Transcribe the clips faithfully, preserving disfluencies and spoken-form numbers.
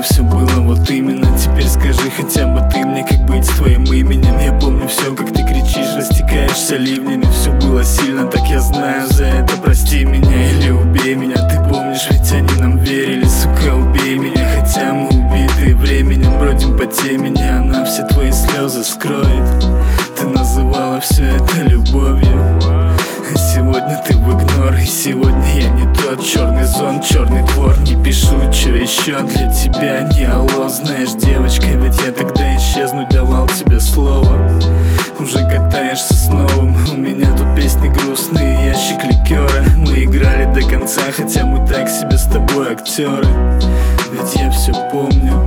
все было вот именно. Теперь скажи хотя бы ты мне, как быть с твоим именем. Я помню все, как ты кричишь, растекаешься ливнями. Все было сильно, так я знаю, за это прости меня или убей меня. Ты помнишь, ведь они нам верили, сука, убей меня. Хотя мы убитые временем, бродим по темени. Она все твои слезы скроет. Ты называла все это любовью, а сегодня ты в игнор. И сегодня я не тот. Черный зон, черный двор. Не пишу, что еще для тебя не алло. Знаешь, девочка, ведь я тогда исчезнуть давал тебе слово. Уже катаешься с новым. У меня тут песни грустные, ящик ликера. Мы играли до конца, хотя мы так себе с тобой актеры. Ведь я все помню.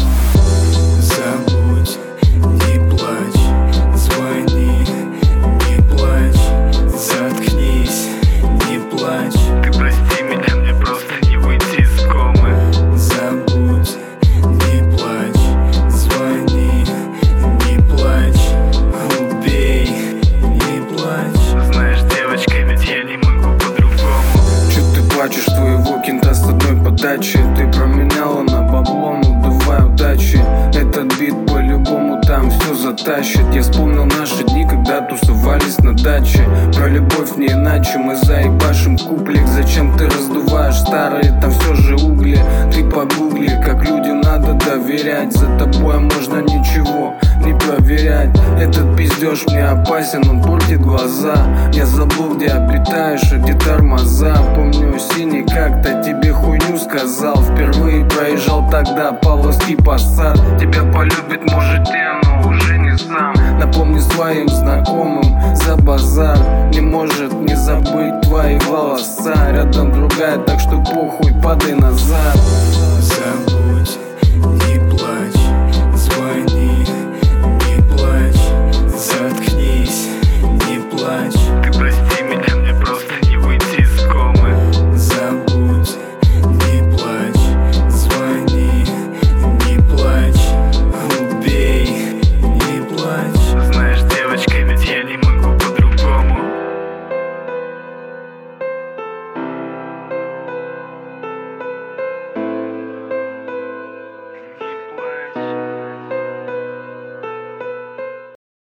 Забудь, не плачь, звони, не плачь, заткнись, не плачь. Ты прости меня, мне просто не выйти из комы. Забудь, не плачь, звони, не плачь, убей, не плачь. Знаешь, девочка, ведь я не могу по-другому. Чё ты плачешь, твоего кента с одной подачи ты променяла на бабло, ну давай удачи. Этот бит по-любому там все затащит. Я вспомнил наши дни, когда тусовались на даче. Про любовь не иначе, мы заебашим куплик. Зачем ты раздуваешь старые, там все же угли. Ты погугли, как людям надо доверять. За тобой можно ничего не проверять. Этот пиздеж мне опасен, он портит глаза. Я забыл, где обитаешь, а где тормоза. Помню, синий как-то тебе хуйню сказал. Впервые проезжал тогда Павловский Посад. Тебя полюбит, может, я, но уже не сам. Напомни своим знакомым за базар. Не может не забыть твои голоса. Рядом другая, так что похуй, падай назад. Забудь.